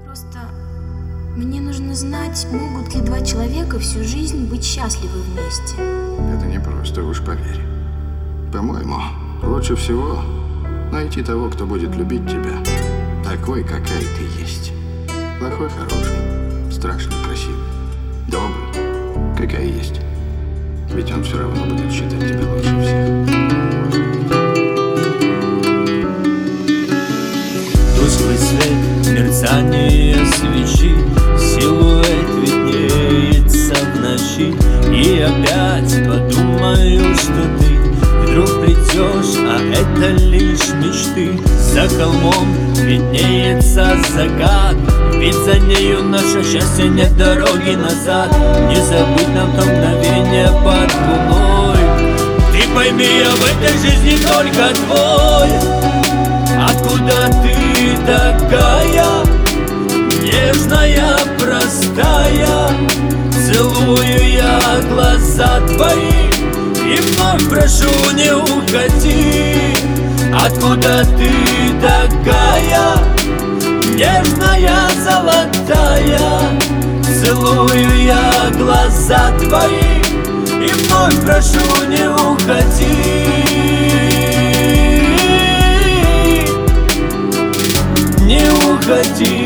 Просто мне нужно знать, могут ли два человека всю жизнь быть счастливы вместе. Это непросто, уж поверь. По-моему, лучше всего найти того, кто будет любить тебя такой, какая ты есть. Плохой, хороший, страшный, красивый, добрый, какая есть. Ведь он все равно будет считать тебя лучше всех. Тусклый свет, мерцание свечи, силуэт виднеется в ночи. И опять подумаю, что ты вдруг придешь, а это лишь мечты. За холмом виднеется закат, ведь за нею наше счастье, нет дороги назад. Не забыть нам то мгновение под луной. Ты пойми, я в этой жизни только твой. Откуда ты такая, нежная, простая? Целую я глаза твои и вновь прошу, не уходи. Откуда ты такая, нежная, золотая? Целую я глаза твои и вновь прошу, не уходи. Не уходи.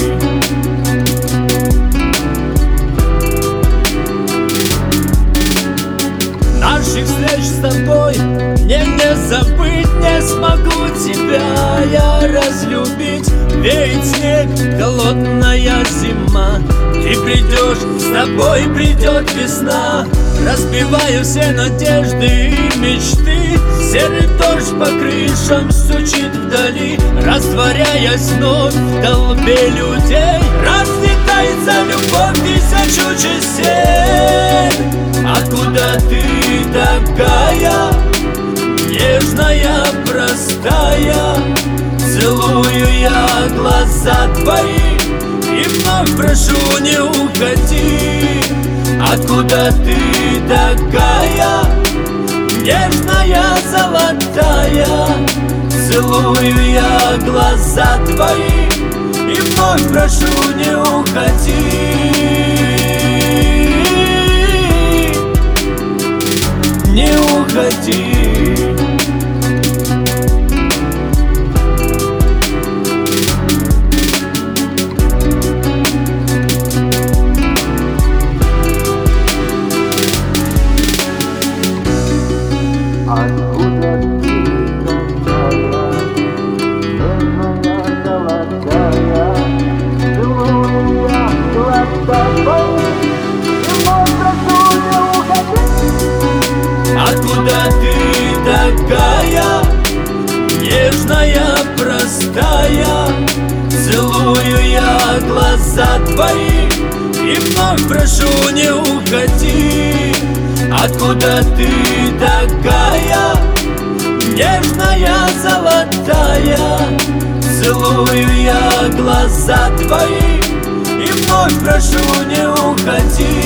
Наших встреч с тобой мне не забыть, не смогу тебя я разлюбить. Веет снег, холодная зима, ты придешь, с тобой придет весна. Разбиваю все надежды и мечты, серый дождь по крышам стучит вдали, растворяясь вновь в толпе людей. Разлетается любовь тысячу частей. Откуда ты такая, нежная, простая? Целую я глаза твои и вновь прошу, не уходи. Откуда ты такая, нежная, золотая? Целую я глаза твои и вновь прошу, не уходи. Не уходи. Откуда ты такая, нежная, золотая? Целую я глаза твои и вновь прошу, не уходи. Откуда ты такая, нежная, простая? Целую я глаза твои и вновь прошу, не уходи. Откуда ты такая, нежная, золотая? Целую я глаза твои и вновь прошу, не уходи.